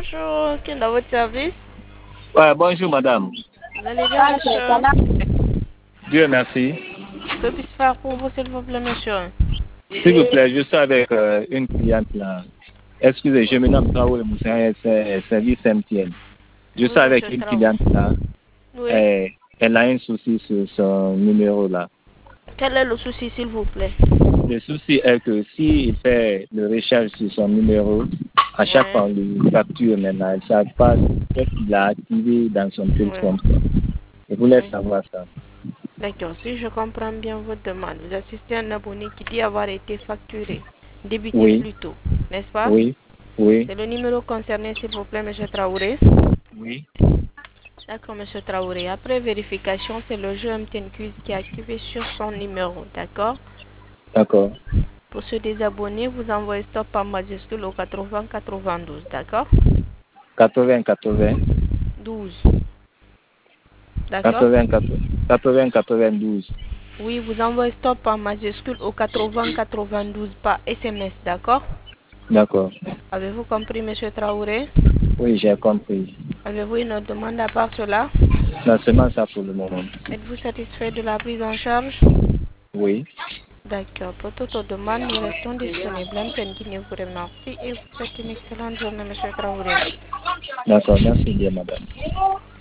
bonjour. Qui est dans votre service? Ouais, bonjour madame. Vous allez bien, monsieur? Dieu merci. Que puis-je faire pour vous, s'il vous plaît, monsieur? S'il vous plaît, je suis avec une cliente là. Excusez, je me nomme Traoré Moussa, c'est service MTN. Je Oui, suis avec monsieur une Traoré. cliente là. Oui. Elle a un souci sur son numéro là. Quel est le souci, s'il vous plaît? Le souci est que s'il fait le recharge sur son numéro, à chaque fois Oui. on lui facture maintenant, elle ne savent pas ce qu'il a activé dans son téléphone. Oui. Je voulais Oui. savoir ça. D'accord. Si je comprends bien votre demande, vous assistez à un abonné qui dit avoir été facturé, débité Oui, plutôt, n'est-ce pas? oui, oui, C'est le numéro concerné, s'il vous plaît, monsieur Traoré. oui. D'accord, monsieur Traoré. Après vérification, c'est le jeu MTN Quiz qui est activé sur son numéro, d'accord? D'accord. Pour se désabonner, vous envoyez stop en majuscule au 80 92, d'accord? 80, 12, d'accord? 80, 80, 92. Oui, vous envoyez stop en majuscule au 80 92 par SMS, d'accord? D'accord. Avez-vous compris, monsieur Traoré? Oui, j'ai compris. Avez-vous une autre demande à part cela? Non, seulement ça pour le moment. Êtes-vous satisfait de la prise en charge? Oui. D'accord. Pour toute autre demande, nous restons disponibles. MTN qui vous remercie et vous souhaite une excellente journée, monsieur Traoré. D'accord, merci bien, madame.